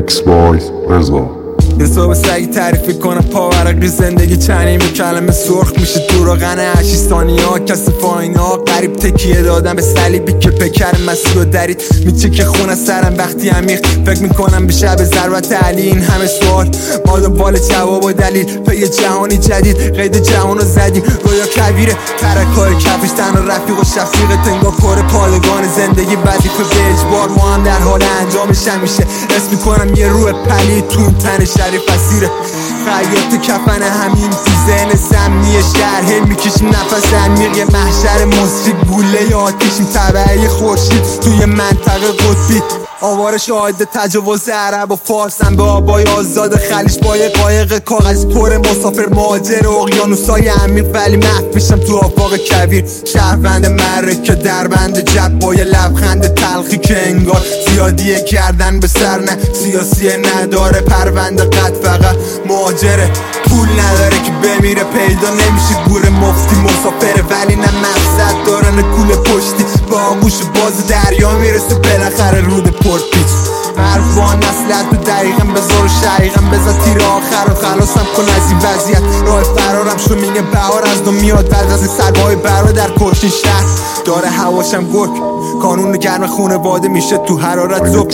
ریمیکس بای رضا. یه صبح سگی تعریفی کنم پاورقی زندگی چنین به کلمه سرخ میشه تو روغن 8 ثانیه ها کسی فاینا قریب تکیه دادم به صلیبی که پیکر مسیح و درید میچه که خونه سرم وقتی عمیق فکر میکنم به شب ضربت علی. این همه سوال ما دنبال جواب و دلیل پی جهانی جدید قید جهانو زدیم رویا کویره ترکای کفش تنها رفیق و شفیق تنگا کار پادگان زندگی وظیفه به اجبار ما هم در حال انجامش همیشه اسم میکنم یه روح پلید تو تن شریف اسیره خیاط کفن همین تو ذهن سمی شهر هی میکشیم نفس عمیق یه محشر مصری گوله آتیشیم تبعی خورشید توی منطقه قطبی آوار شاهد تجاوز عرب و فارسم به آبای آزاد خلیج با یه قایق کاغذ پر مسافر مهاجر اقیانوسای عمیق ولی محو میشم تو آفاق کویر شهروند معرکه دربند جب با یه لبخند تلخی که انگار زیادیه کردن به سر نه سیاسی نداره پرونده قد فقط مهاجره پول نداره که بمیره پیدا نمیشه گور مفتی مسافره ولی نه مقصد داره نه کوله پشتی با آغوش باز دریا میرسه بالاخره رود پورتیچ حرفان نسلت به دقیقم بذار و شقیقم بذار تیر آخر و خلاصم کن از این وضعیت راه فرارم شو میگه بهار از دو میاد بعد از این سربای برادر کشین شهر داره هواشم گرگ کانون گرم خونواده میشه تو حرارت زب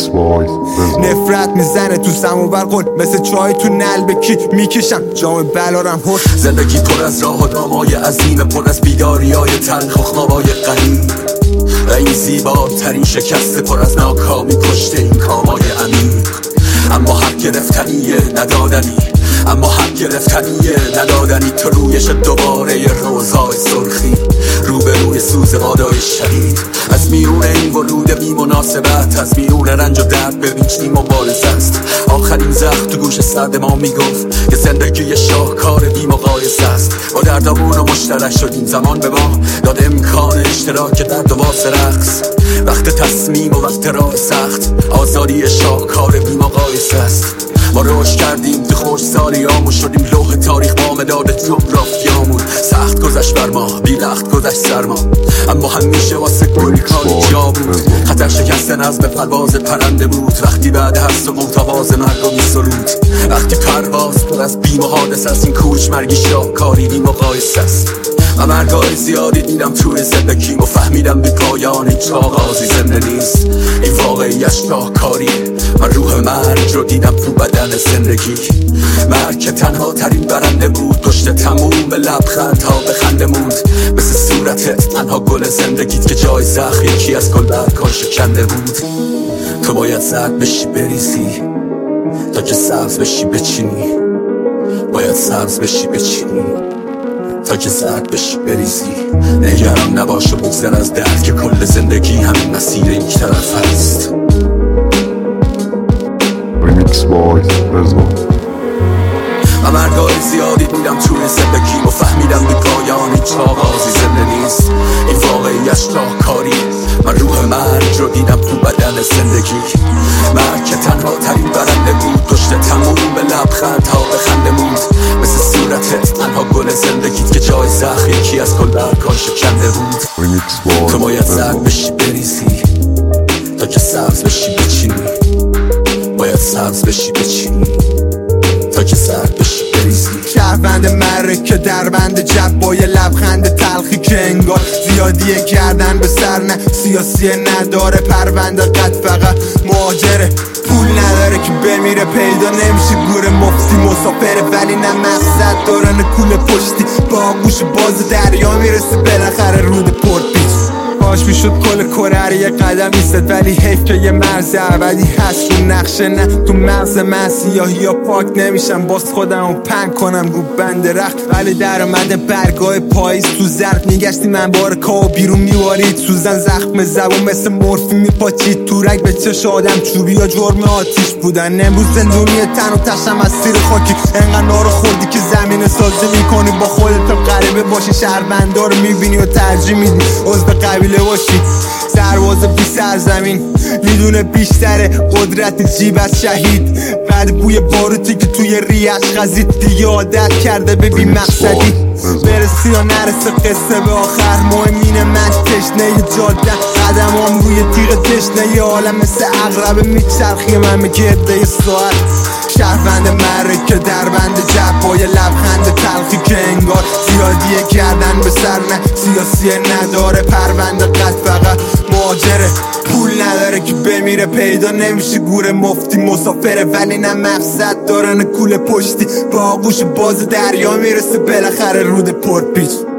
نفرت میزنه تو سموبر قل مثل چای تو نلبکی میکشم جام بلارم هر زندگی پر از راه و نامای عظیم پر از بیداری های تلخ و خوابای غریب و این زیباترین شکست پر از ناکامی کشته این کامای عمیق اما حق گرفتنیه ندادنی اما حق گرفتنیه ندادنی تو رویش دوباره یه روزای سرخی روبروی سوز بادای شدید از میون این ورود بی مناسبت از میون رنج و درد ببین چی مبارزه است آخرین زخم تو گوش سرد ما میگفت که زندگی شاهکار بی مقایسه است با دردامون و مشترک شدیم زمان به ما داد امکان اشتراک درد و واسه رقص وقت تصمیم و وقت راه سخت آزادی شاهکار بی مقایسه است ما رشد کردیم تو خوش سالیامون شدیم لوح تاریخ با مداد جغرافیامون سخت گذشت بر ما بی رخت گذشت سرما اما همیشه واسه گل کاری جا بود خطر شکستن از به پرواز پرنده بود وقتی بعد هست و متواز مرگ و میسرود وقتی پرواز پر از بیم و حادث است این کوچ مرگی شاهکاری بی مقایسه است و مرگای زیادی دیدم توی زندگیم و فهمیدم بی پایان هیچ آغازی زنده نیست این واقعیش شاهکاریه من روح مرگ رو دیدم تو بدن زندگی مرگ که تنها ترین برنده بود پشت تموم به لبخندها به خنده موند مثل صورتت تنها گل زندگیت که جای زخم یکی از گل برگان شکنده بود تو باید زرد بشی بریزی تا که سبز بشی بچینی باید سبز بشی بچینی تا که زرد بشی بریزی نگران نباش و بگذر از درد که کل زندگی همین مسیر یک طرف هست ریمیکس بای رضا. و مرگای زیادی دیدم توی زندگی و فهمیدم بی پایان هیچ آغازی زنده نیست این واقعیش شاهکاریه من روح مرگ رو دیدم تو بدن زندگی مرگ که تنها ترین برنده بود پشت تموم به لبخندها به خنده موند مثل صورتت تنها گل زندگیت که جای زخم یکی از گل برگان شکنده بود تو باید زرد بشی بریزی تا که سبز بشی بچینی باید سبز بشی بچینی تا که زرد بشی بریزی شهروند معرکه دربند جب با یه لبخند تلخی که انگار زیادیه کردن به سر نه سیاسی نداره پرونده قد فقط مهاجره پول نداره که بمیره پیدا نمیشه گور مفتی مسافره ولی نه مقصد داره نه کوله پشتی با آغوش باز دریا میرسه بالاخره رود پورتیچ کاش میشد کل کره یه قدم ایستد ولی حیف که یه مرز ابدی هست رو نقشه نه تو مغز من سیاهی یا پاک نمیشم باز خودم رو پنگ کنم رو بند رخت ولی در اومده برگاه پاییز تو ظرف میگشتی من بار کاو بیرون میوارید سوزن زخم زبون مثل مورفی میپاچید تورک به چش آدم چوبی یا جرم آتیش بودن امروز زندونی تن و تشم از سیر خاکی انقدر نارو خوردی که زمین سازی میکنی با خودت غریبه باشی شهروندا رو میبینی و ترجیح میدی عضو قبیله کوله باشی سرباز بی سرزمین میدونه بیشتره قدرت جیب از شهید بعد بوی باروتی که توی ریش خزید دیگه عادت کرده به بی مقصدی برسی یا نرسه قصه به آخر مهمینه من تشنه جاده قدمام روی تیغ تشنه عالم مثل عقرب میچرخی من میگرده ساعت شهروند معرکه در بند جب با یه لبخند تلخی که انگار زیادیه کردن به سر نه سیاسی نداره پرونده قد فقط مهاجره پول نداره که بمیره پیدا نمیشه گور مفتی مسافره ولی نه مقصد داره نه کوله پشتی با آغوش باز دریا میرسه بالاخره رود پرپیچ